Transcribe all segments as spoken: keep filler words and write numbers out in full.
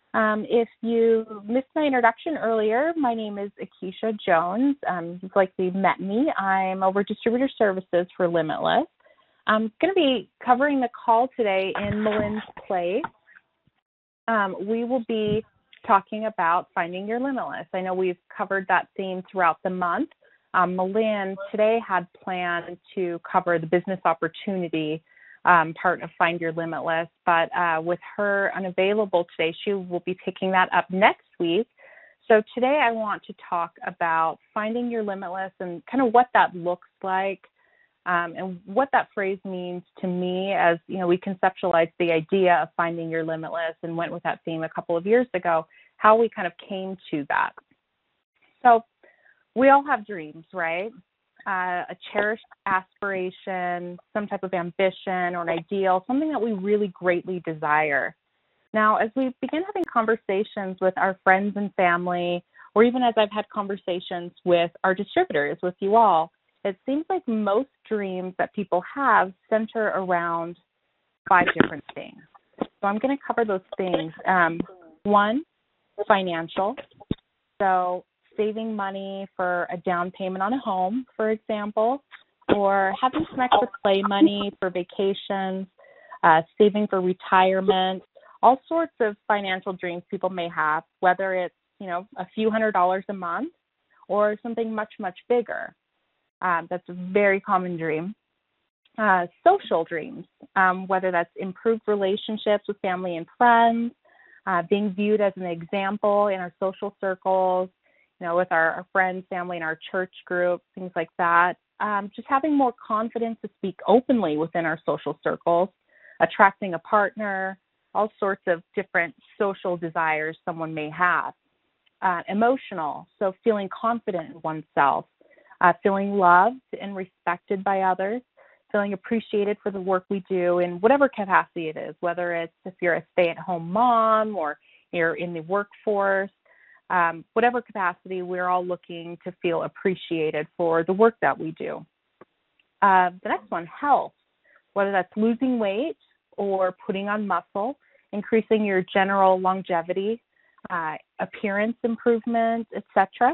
Um, if you missed my introduction earlier, my name is Akeisha Jones. Um, you've likely met me. I'm over distributor services for Limitless. I'm going to be covering the call today in Malin's place. Um, we will be talking about finding your limitless. I know we've covered that theme throughout the month. Um, Malin today had planned to cover the business opportunity um, part of Find Your Limitless, but uh, with her unavailable today, she will be picking that up next week. So today I want to talk about finding your limitless and kind of what that looks like um, and what that phrase means to me as, you know, we conceptualized the idea of finding your limitless and went with that theme a couple of years ago, how we kind of came to that. So we all have dreams, right? Uh, a cherished aspiration, some type of ambition or an ideal, something that we really greatly desire. Now, as we begin having conversations with our friends and family, or even as I've had conversations with our distributors, with you all, it seems like most dreams that people have center around five different things. So I'm going to cover those things. Um, one, financial. So saving money for a down payment on a home, for example, or having some extra play money for vacations, uh, saving for retirement, all sorts of financial dreams people may have, whether it's, you know, a few hundred dollars a month or something much, much bigger. Um, that's a very common dream. Uh, social dreams, um, whether that's improved relationships with family and friends, uh, being viewed as an example in our social circles, you know, with our, our friends, family, and our church group, things like that. Um, just having more confidence to speak openly within our social circles, attracting a partner, all sorts of different social desires someone may have. Uh, emotional, so feeling confident in oneself, uh, feeling loved and respected by others, feeling appreciated for the work we do in whatever capacity it is, whether it's if you're a stay-at-home mom or you're in the workforce, um, whatever capacity, we're all looking to feel appreciated for the work that we do. Uh, the next one, health, whether that's losing weight or putting on muscle, increasing your general longevity, uh, appearance improvement, et cetera,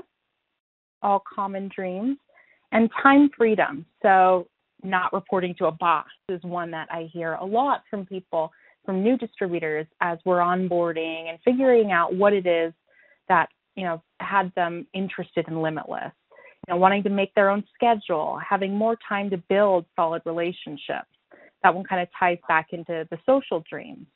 all common dreams. And time freedom, so not reporting to a boss is one that I hear a lot from people, from new distributors as we're onboarding and figuring out what it is that, you know, had them interested in Limitless. You know, wanting to make their own schedule, having more time to build solid relationships. That one kind of ties back into the social dreams.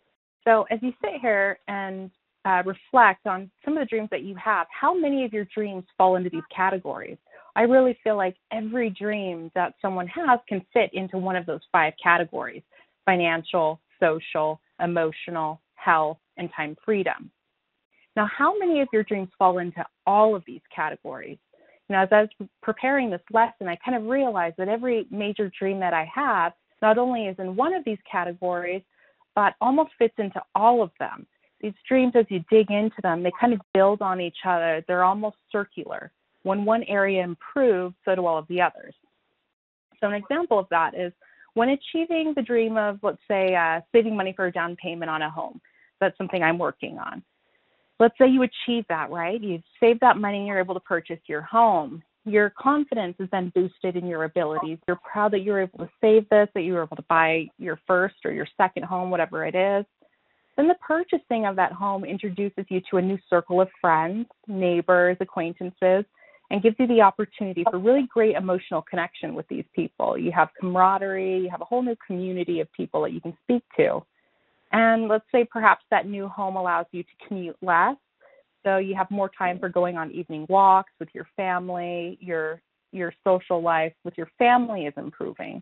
So as you sit here and uh, reflect on some of the dreams that you have, how many of your dreams fall into these categories? I really feel like every dream that someone has can fit into one of those five categories: financial, social, emotional, health, and time freedom. Now, how many of your dreams fall into all of these categories? You know, as I was preparing this lesson, I kind of realized that every major dream that I have not only is in one of these categories, but almost fits into all of them. These dreams, as you dig into them, they kind of build on each other. They're almost circular. When one area improves, so do all of the others. So an example of that is when achieving the dream of, let's say, uh, saving money for a down payment on a home. That's something I'm working on. Let's say you achieve that, right? You've saved that money and you're able to purchase your home. Your confidence is then boosted in your abilities. You're proud that you were able to save this, that you were able to buy your first or your second home, whatever it is. Then the purchasing of that home introduces you to a new circle of friends, neighbors, acquaintances, and gives you the opportunity for really great emotional connection with these people. You have camaraderie, you have a whole new community of people that you can speak to. And let's say perhaps that new home allows you to commute less, so you have more time for going on evening walks with your family, your your social life with your family is improving.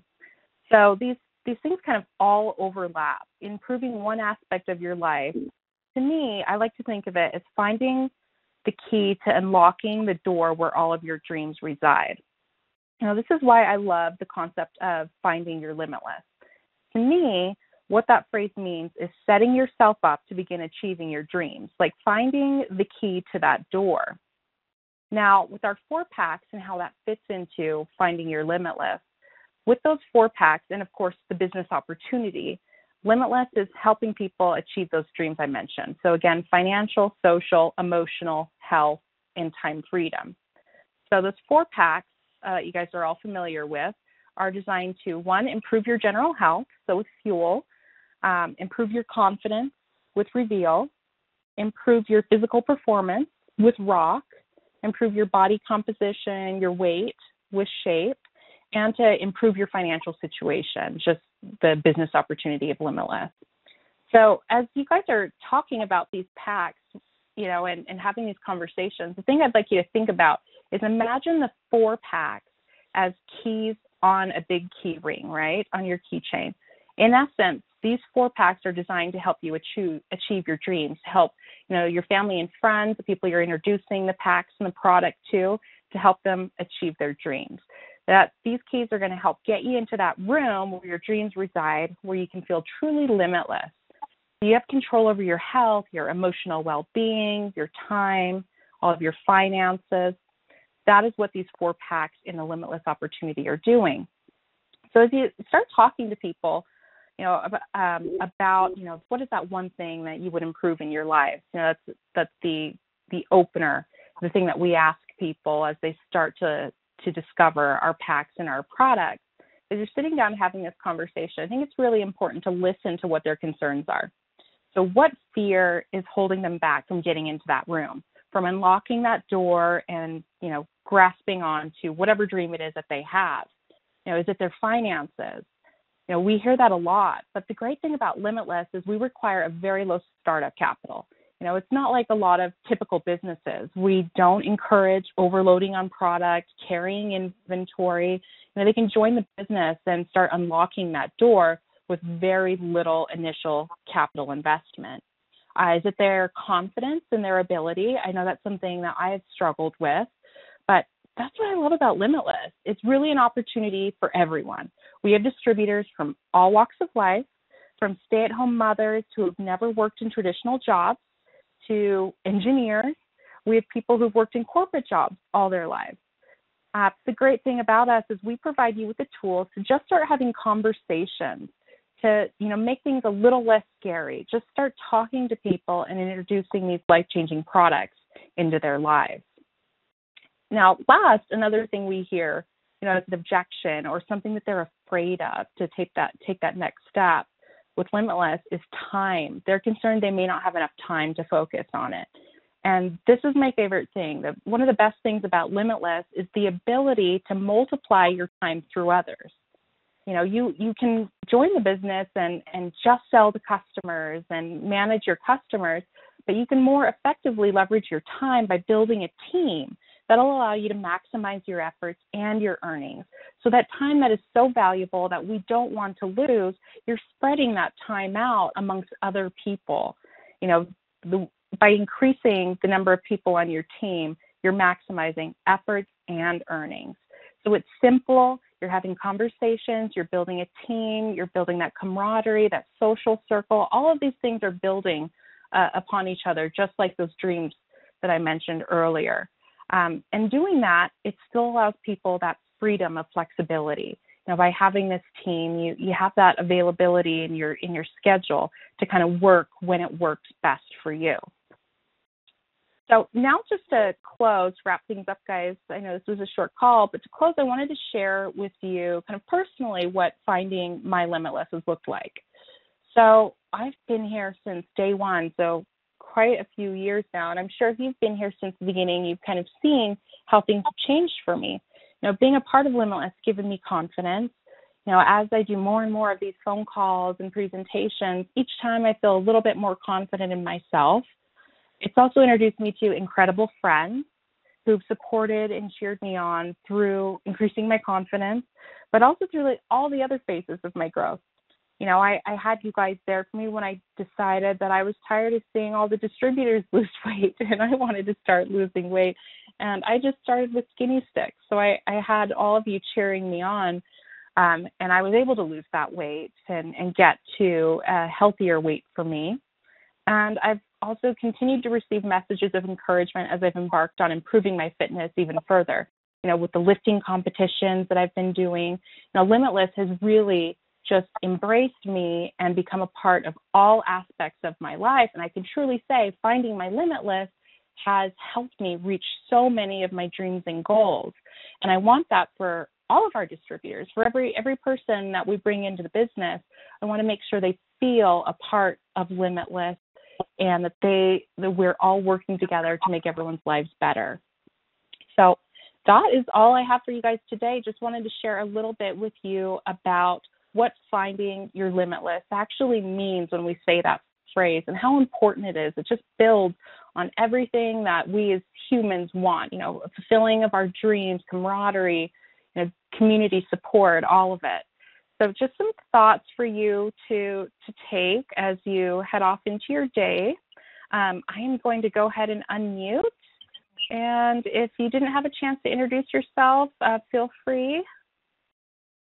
So these, these things kind of all overlap. Improving one aspect of your life, to me, I like to think of it as finding the key to unlocking the door where all of your dreams reside. Now, this is why I love the concept of finding your limitless. To me, what that phrase means is setting yourself up to begin achieving your dreams, like finding the key to that door. Now, with our four packs and how that fits into finding your limitless, with those four packs and, of course, the business opportunity, Limitless is helping people achieve those dreams I mentioned. So again, financial, social, emotional, health, and time freedom. So those four packs uh, you guys are all familiar with are designed to, one, improve your general health, so with Fuel, um, improve your confidence with Reveal, improve your physical performance with Rock, improve your body composition, your weight with Shape, and to improve your financial situation, just the business opportunity of Limitless. So as you guys are talking about these packs, you know, and, and having these conversations, the thing I'd like you to think about is imagine the four packs as keys on a big key ring, right, on your keychain. In essence, these four packs are designed to help you achieve, achieve your dreams, to help, you know, your family and friends, the people you're introducing the packs and the product to, to help them achieve their dreams. That these keys are going to help get you into that room where your dreams reside, where you can feel truly limitless. You have control over your health, your emotional well-being, your time, all of your finances. That is what these four packs in the Limitless opportunity are doing. So as you start talking to people, you know, um, about, you know, what is that one thing that you would improve in your life? You know, that's that's the the opener, the thing that we ask people as they start to to discover our packs and our products. As you're sitting down having this conversation, I think it's really important to listen to what their concerns are. So what fear is holding them back from getting into that room, from unlocking that door and, you know, grasping on to whatever dream it is that they have? You know, is it their finances? You know, we hear that a lot, but the great thing about Limitless is we require a very low startup capital. You know, it's not like a lot of typical businesses. We don't encourage overloading on product, carrying inventory. You know, they can join the business and start unlocking that door with very little initial capital investment. Uh, is it their confidence in their ability? I know that's something that I have struggled with, but that's what I love about Limitless. It's really an opportunity for everyone. We have distributors from all walks of life, from stay-at-home mothers who have never worked in traditional jobs to engineers. We have people who've worked in corporate jobs all their lives. Uh, the great thing about us is we provide you with the tools to just start having conversations, to, you know, make things a little less scary. Just start talking to people and introducing these life-changing products into their lives. Now, last, another thing we hear, you know, as an objection or something that they're afraid of to take that take that next step with Limitless is time. They're concerned they may not have enough time to focus on it. And this is my favorite thing. The, one of the best things about Limitless is the ability to multiply your time through others. You know, you, you can join the business and, and just sell to customers and manage your customers, but you can more effectively leverage your time by building a team that'll allow you to maximize your efforts and your earnings. So that time that is so valuable that we don't want to lose, you're spreading that time out amongst other people. You know, the, by increasing the number of people on your team, you're maximizing efforts and earnings. So it's simple. You're having conversations. You're building a team. You're building that camaraderie, that social circle. All of these things are building uh, upon each other, just like those dreams that I mentioned earlier. Um, and doing that, it still allows people that freedom of flexibility. You know, by having this team, you, you have that availability in your in your schedule to kind of work when it works best for you. So now just to close, wrap things up, guys, I know this was a short call, but to close, I wanted to share with you kind of personally what finding my Limitless has looked like. So I've been here since day one, so quite a few years now, and I'm sure if you've been here since the beginning, you've kind of seen how things have changed for me. You know, being a part of Limitless has given me confidence. You know, as I do more and more of these phone calls and presentations, each time I feel a little bit more confident in myself. It's also introduced me to incredible friends who've supported and cheered me on through increasing my confidence, but also through like all the other phases of my growth. You know, I, I had you guys there for me when I decided that I was tired of seeing all the distributors lose weight and I wanted to start losing weight. And I just started with Skinny Sticks. So I, I had all of you cheering me on, um, and I was able to lose that weight and, and get to a healthier weight for me. And I've also continued to receive messages of encouragement as I've embarked on improving my fitness even further. You know, with the lifting competitions that I've been doing, you know, Limitless has really just embraced me and become a part of all aspects of my life. And I can truly say finding my Limitless has helped me reach so many of my dreams and goals. And I want that for all of our distributors, for every every person that we bring into the business. I want to make sure they feel a part of Limitless and that they that we're all working together to make everyone's lives better. So that is all I have for you guys today. Just wanted to share a little bit with you about what finding your Limitless actually means when we say that phrase and how important it is. It just builds on everything that we as humans want, you know, fulfilling of our dreams, camaraderie, you know, community support, all of it. So just some thoughts for you to, to take as you head off into your day. Um, I am going to go ahead and unmute. And if you didn't have a chance to introduce yourself, uh, feel free